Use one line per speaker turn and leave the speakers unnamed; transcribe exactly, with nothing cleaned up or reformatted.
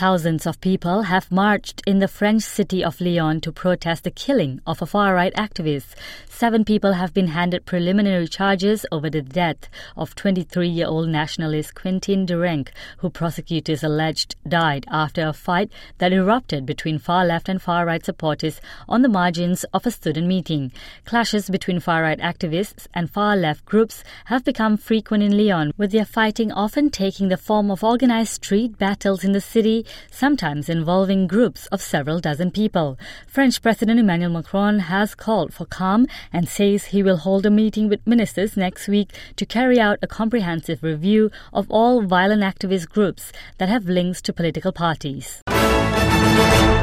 Thousands of people have marched in the French city of Lyon to protest the killing of a far-right activist. Seven people have been handed preliminary charges over the death of twenty-three-year-old nationalist Quentin Dureng, who prosecutors alleged died after a fight that erupted between far-left and far-right supporters on the margins of a student meeting. Clashes between far-right activists and far-left groups have become frequent in Lyon, with their fighting often taking the form of organized street battles in the city, sometimes involving groups of several dozen people. French President Emmanuel Macron has called for calm and says he will hold a meeting with ministers next week to carry out a comprehensive review of all violent activist groups that have links to political parties.